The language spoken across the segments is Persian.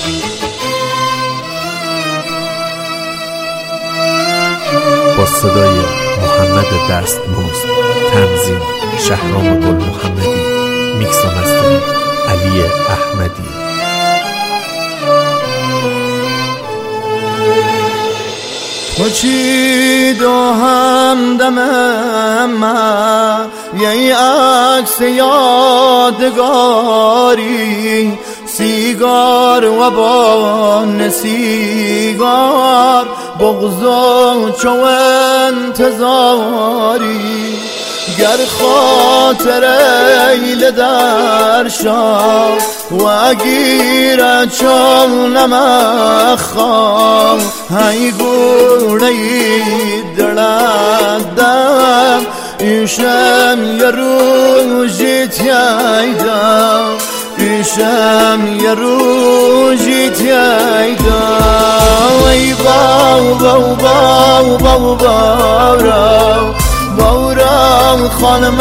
با صدای محمد دستمزد، تنظیم شهرام گل محمدی، میکس و مسترینگ علی احمدی. تو چی دو همدم من یه عکس یادگاری، سیگار و بان سیگار، بغض و چو انتظاری. گر خاطر ایل در شام و اگیر چون مخام، های گوره دلدم ایشم یه روزی تیایدم، ایشم یه روزی تیایدم. ای باو باو باو باو باو بورم خانم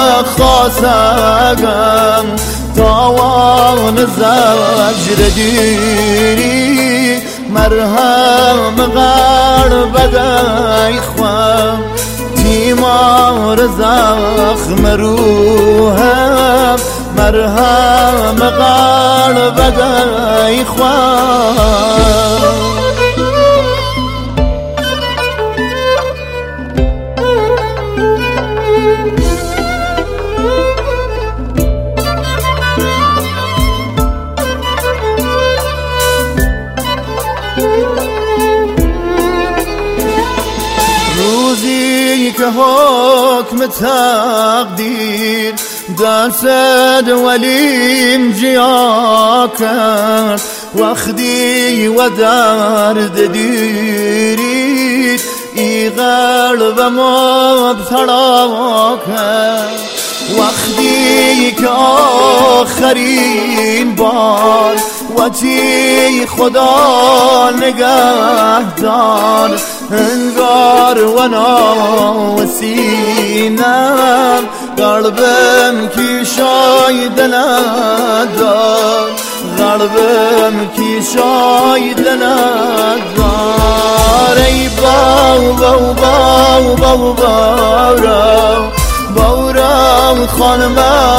خاصگم، تاوان زجر دیری مرهم غر بدای خوام، تیمار زخم روحم مرهم غر بدای خوام. روزی که حکم تقدیر دست ولیم جیا کرد، وقتی و درد دیرید ای قلب مبتلا کرد. وقتی که آخرین بار وتی خدا نگهدار، انگار و ناسینم قلبم کی شاید ندار، قلبم کی شاید ندار. ای باو باو باو باو باو بورم خانم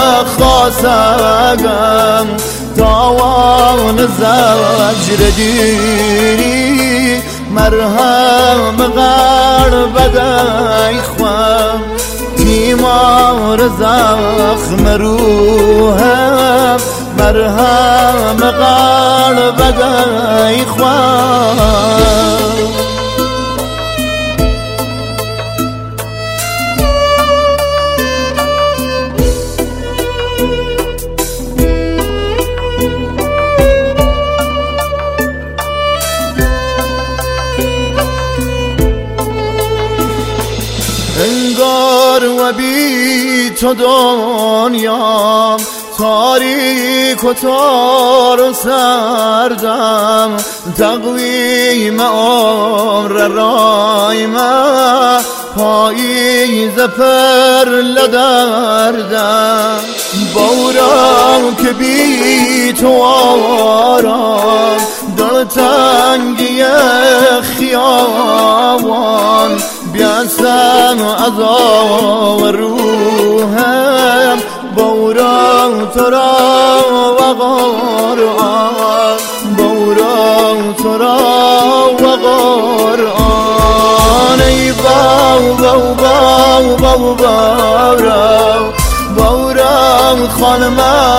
خاصگم، تاوان زجر دیری مرهم غر بدای خوام، تیمار زخم روحم مرهم غر بدای خوام. انگار و بی تو دنیام تاریک و تار و سردم، تقویم عمر رایم پاییز پر لدردم. بورم که بی تو آرام دل تنگی خیابان، بیاسم از آب روحم بورم تو را و قرآن، بورم تو را و قرآن. ای باو باو باو باو باو بورم خانم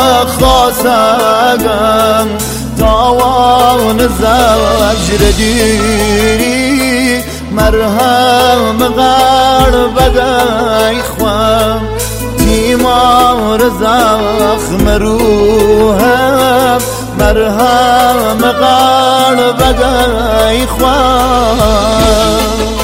خاصگم، تاوان زجر دیری مرهم غر بدای خوام، تیمار زخم روحم مرهم غر بدای خوام.